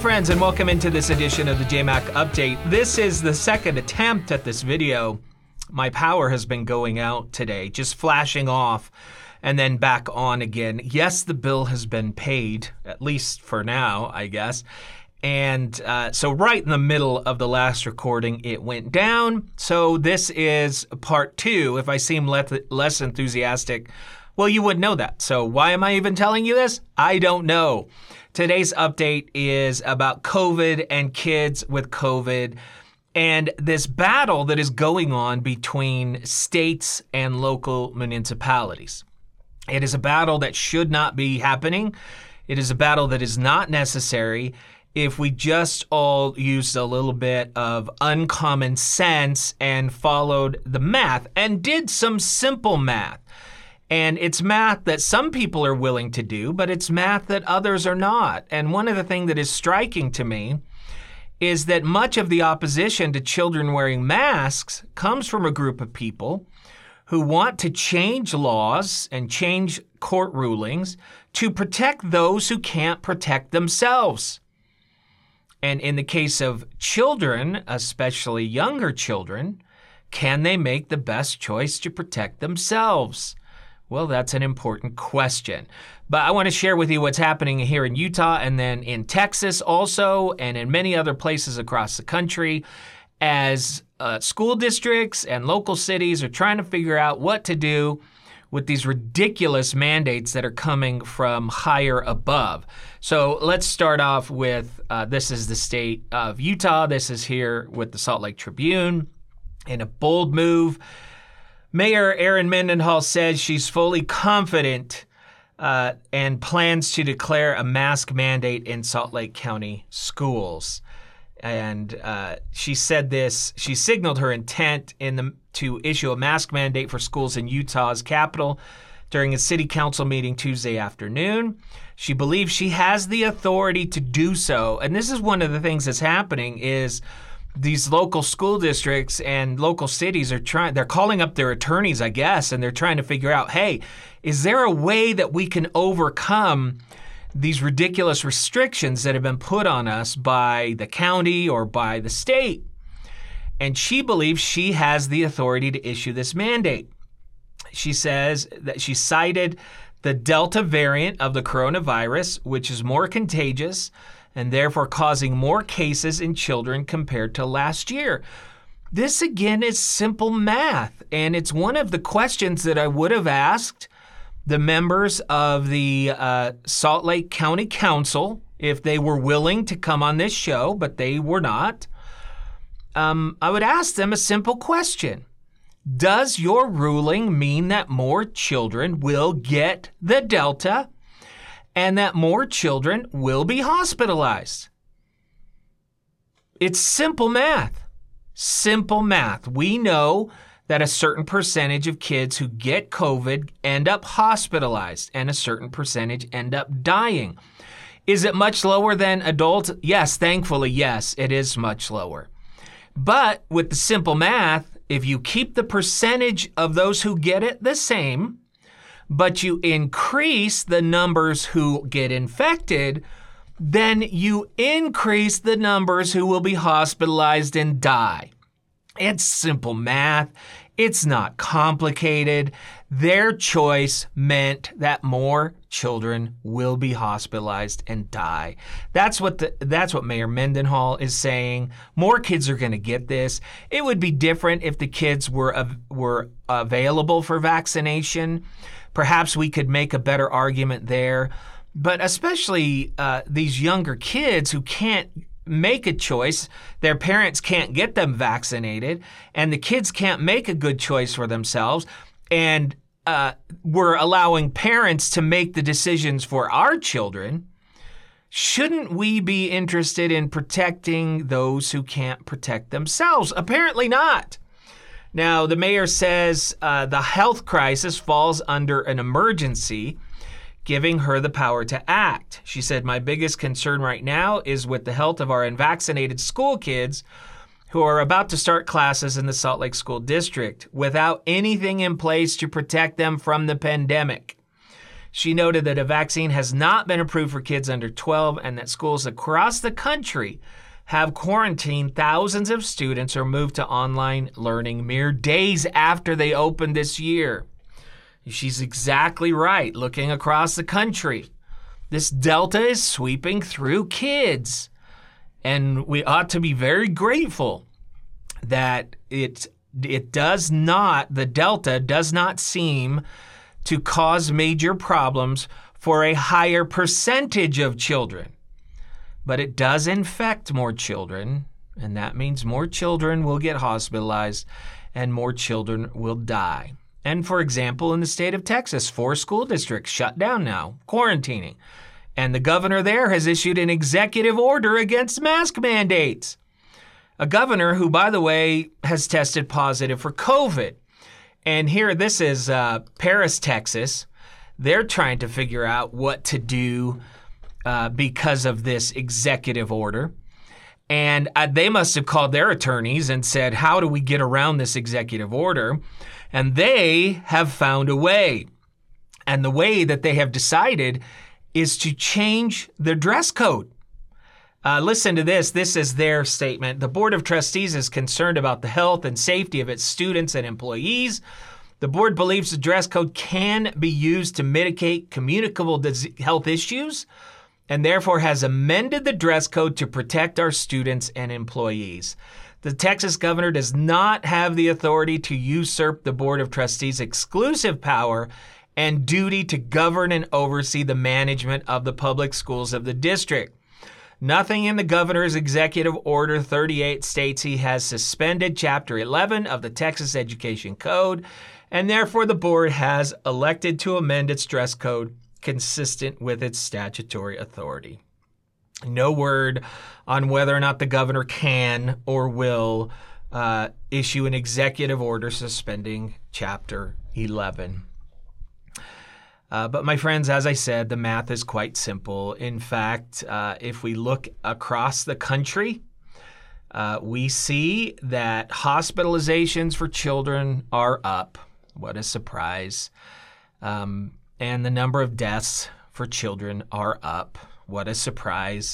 friends, and welcome into this edition of the JMac Update. This is the second attempt at this video. My power has been going out today, just flashing off and then back on again. Yes, the bill has been paid, at least for now, I guess. And so right in the middle of the last recording, it went down. So this is part two. If I seem less enthusiastic, well, you would know that. So why am I even telling you this? I don't know. Today's update is about COVID and kids with COVID and this battle that is going on between states and local municipalities. It is a battle that should not be happening. It is a battle that is not necessary if we just all used a little bit of uncommon sense and followed the math and did some simple math. And it's math that some people are willing to do, but it's math that others are not. And one of the things that is striking to me is that much of the opposition to children wearing masks comes from a group of people who want to change laws and change court rulings to protect those who can't protect themselves. And in the case of children, especially younger children, can they make the best choice to protect themselves? Well, that's an important question. But I want to share with you what's happening here in Utah and then in Texas also, and in many other places across the country, as school districts and local cities are trying to figure out what to do with these ridiculous mandates that are coming from higher above. So let's start off with, this is the state of Utah. This is here with the Salt Lake Tribune. In a bold move, Mayor Erin Mendenhall says she's fully confident and plans to declare a mask mandate in Salt Lake County schools. And she said this, she signaled her intent to issue a mask mandate for schools in Utah's capital during a city council meeting Tuesday afternoon. She believes she has the authority to do so. And this is one of the things that's happening is these local school districts and local cities they're calling up their attorneys, I guess, and they're trying to figure out, hey, is there a way that we can overcome these ridiculous restrictions that have been put on us by the county or by the state? And she believes she has the authority to issue this mandate. She says that she cited the Delta variant of the coronavirus, which is more contagious and therefore causing more cases in children compared to last year. This, again, is simple math, and it's one of the questions that I would have asked the members of the Salt Lake County Council if they were willing to come on this show, but they were not. I would ask them a simple question. Does your ruling mean that more children will get the Delta and that more children will be hospitalized? It's simple math. Simple math. We know that a certain percentage of kids who get COVID end up hospitalized and a certain percentage end up dying. Is it much lower than adults? Yes, thankfully, yes, it is much lower. But with the simple math, if you keep the percentage of those who get it the same, but you increase the numbers who get infected, then you increase the numbers who will be hospitalized and die. It's simple math. It's not complicated. Their choice meant that more children will be hospitalized and die. That's what Mayor Mendenhall is saying. More kids are going to get this. It would be different if the kids were available for vaccination. Perhaps we could make a better argument there. But especially these younger kids who can't make a choice, their parents can't get them vaccinated, and the kids can't make a good choice for themselves, and we're allowing parents to make the decisions for our children. Shouldn't we be interested in protecting those who can't protect themselves? Apparently not. Now, the mayor says the health crisis falls under an emergency, giving her the power to act. She said, my biggest concern right now is with the health of our unvaccinated school kids who are about to start classes in the Salt Lake School District without anything in place to protect them from the pandemic. She noted that a vaccine has not been approved for kids under 12 and that schools across the country have quarantined thousands of students or moved to online learning mere days after they opened this year. She's exactly right. Looking across the country, this Delta is sweeping through kids. And we ought to be very grateful that the Delta does not seem to cause major problems for a higher percentage of children. But it does infect more children, and that means more children will get hospitalized and more children will die. And for example, in the state of Texas, 4 school districts shut down now, quarantining. And the governor there has issued an executive order against mask mandates. A governor who, by the way, has tested positive for COVID. And here, this is Paris, Texas. They're trying to figure out what to do because of this executive order. And they must have called their attorneys and said, how do we get around this executive order? And they have found a way. And the way that they have decided is to change the dress code. Listen to this. This is their statement. The Board of Trustees is concerned about the health and safety of its students and employees. The board believes the dress code can be used to mitigate communicable health issues and therefore has amended the dress code to protect our students and employees. The Texas governor does not have the authority to usurp the Board of Trustees' exclusive power and duty to govern and oversee the management of the public schools of the district. Nothing in the governor's executive order 38 states he has suspended Chapter 11 of the Texas Education Code, and therefore the board has elected to amend its dress code consistent with its statutory authority. No word on whether or not the governor can or will issue an executive order suspending Chapter 11. But my friends, as I said, the math is quite simple. In fact, if we look across the country, we see that hospitalizations for children are up. What a surprise. And the number of deaths for children are up. What a surprise.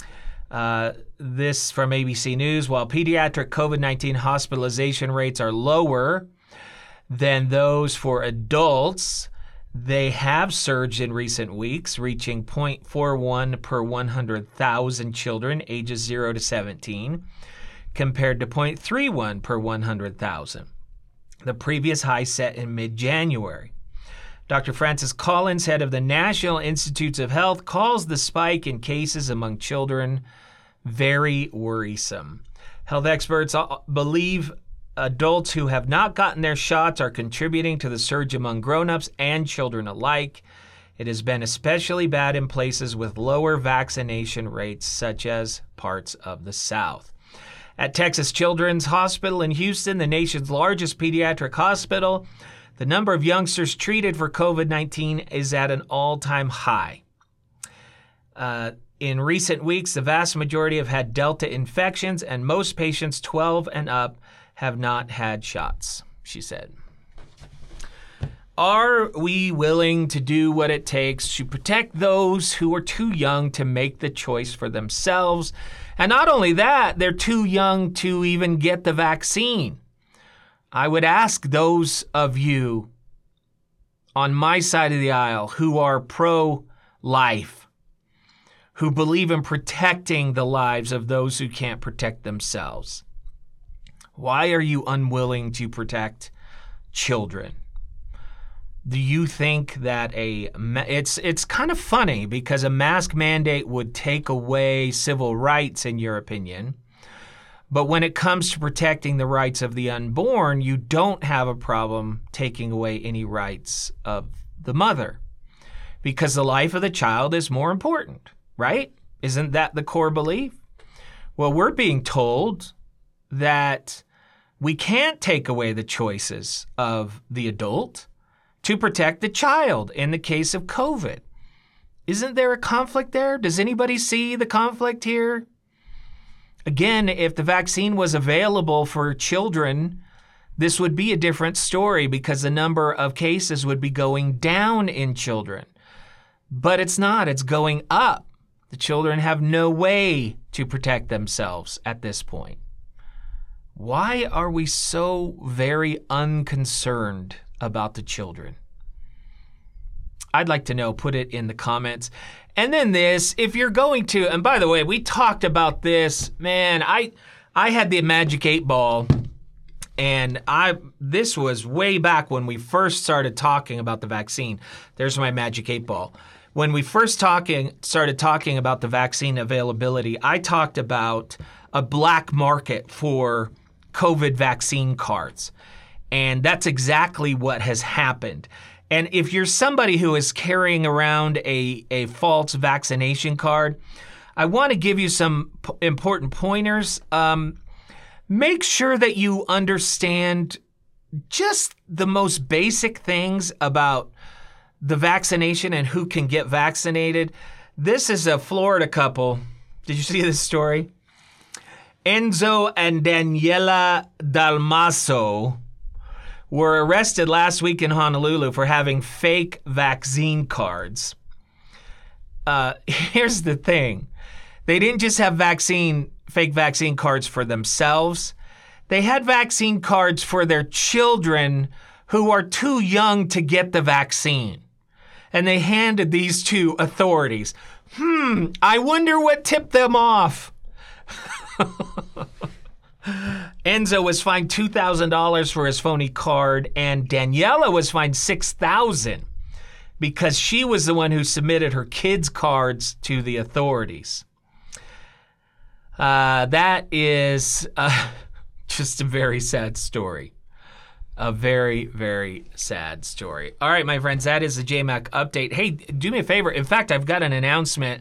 This from ABC News. While pediatric COVID-19 hospitalization rates are lower than those for adults, they have surged in recent weeks, reaching 0.41 per 100,000 children ages 0 to 17, compared to 0.31 per 100,000, the previous high set in mid-January. Dr. Francis Collins, head of the National Institutes of Health, calls the spike in cases among children very worrisome. Health experts believe adults who have not gotten their shots are contributing to the surge among grown-ups and children alike. It has been especially bad in places with lower vaccination rates, such as parts of the South. At Texas Children's Hospital in Houston, the nation's largest pediatric hospital, the number of youngsters treated for COVID-19 is at an all-time high. In recent weeks, the vast majority have had Delta infections, and most patients 12 and up have not had shots, she said. Are we willing to do what it takes to protect those who are too young to make the choice for themselves? And not only that, they're too young to even get the vaccine. I would ask those of you on my side of the aisle who are pro-life, who believe in protecting the lives of those who can't protect themselves. Why are you unwilling to protect children? Do you think that it's kind of funny because a mask mandate would take away civil rights in your opinion, but when it comes to protecting the rights of the unborn, you don't have a problem taking away any rights of the mother because the life of the child is more important, right? Isn't that the core belief? Well, we're being told that we can't take away the choices of the adult to protect the child in the case of COVID. Isn't there a conflict there? Does anybody see the conflict here? Again, if the vaccine was available for children, this would be a different story because the number of cases would be going down in children. But it's not. It's going up. The children have no way to protect themselves at this point. Why are we so very unconcerned about the children? I'd like to know. Put it in the comments. And then this, if you're going to, and by the way, we talked about this, man, I had the Magic 8 Ball, and this was way back when we first started talking about the vaccine. There's my Magic 8 Ball. When we first started talking about the vaccine availability, I talked about a black market for COVID vaccine cards. And that's exactly what has happened. And if you're somebody who is carrying around a false vaccination card, I want to give you some important pointers. Make sure that you understand just the most basic things about the vaccination and who can get vaccinated. This is a Florida couple. Did you see this story? Enzo and Daniela Dalmaso were arrested last week in Honolulu for having fake vaccine cards. Here's the thing. They didn't just have fake vaccine cards for themselves. They had vaccine cards for their children who are too young to get the vaccine. And they handed these to authorities. I wonder what tipped them off. Enzo was fined $2,000 for his phony card, and Daniela was fined $6,000 because she was the one who submitted her kids' cards to the authorities. That is just a very sad story. A very, very sad story. All right, my friends, that is the JMac update. Hey, do me a favor. In fact, I've got an announcement.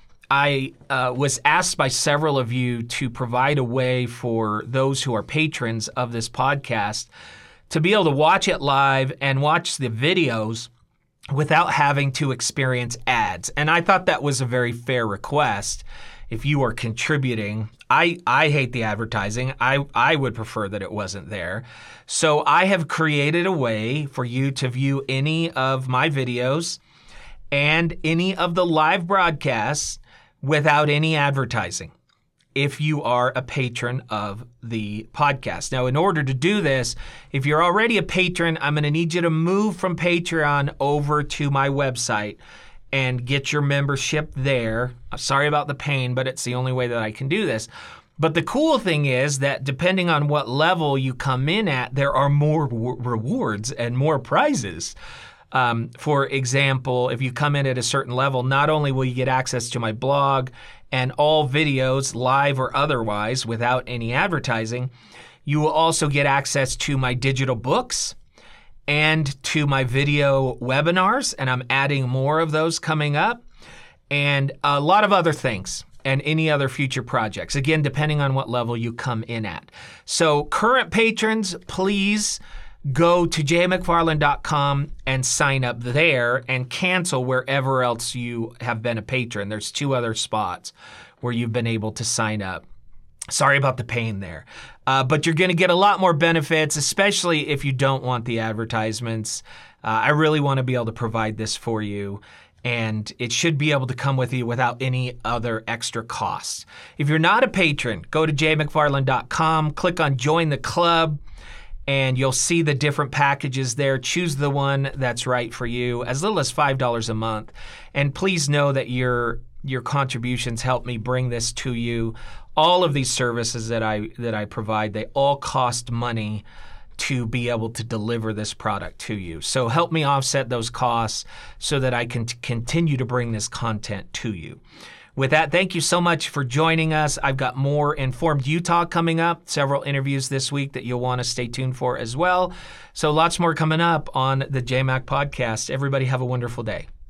I was asked by several of you to provide a way for those who are patrons of this podcast to be able to watch it live and watch the videos without having to experience ads. And I thought that was a very fair request. If you are contributing, I hate the advertising. I would prefer that it wasn't there. So I have created a way for you to view any of my videos and any of the live broadcasts without any advertising if you are a patron of the podcast. Now, in order to do this, if you're already a patron, I'm going to need you to move from Patreon over to my website and get your membership there. I'm sorry about the pain, but it's the only way that I can do this. But the cool thing is that depending on what level you come in at, there are more rewards and more prizes. For example, if you come in at a certain level, not only will you get access to my blog and all videos, live or otherwise, without any advertising, you will also get access to my digital books and to my video webinars, and I'm adding more of those coming up, and a lot of other things and any other future projects, again, depending on what level you come in at. So current patrons, please go to jmcfarland.com and sign up there and cancel wherever else you have been a patron. There's 2 other spots where you've been able to sign up. Sorry about the pain there. But you're going to get a lot more benefits, especially if you don't want the advertisements. I really want to be able to provide this for you, and it should be able to come with you without any other extra costs. If you're not a patron, go to jmcfarland.com, click on Join the Club, and you'll see the different packages there. Choose the one that's right for you, as little as $5 a month. And please know that your contributions help me bring this to you. All of these services that I provide, they all cost money to be able to deliver this product to you. So help me offset those costs so that I can continue to bring this content to you. With that, thank you so much for joining us. I've got more Informed Utah coming up, several interviews this week that you'll want to stay tuned for as well. So lots more coming up on the JMac podcast. Everybody have a wonderful day.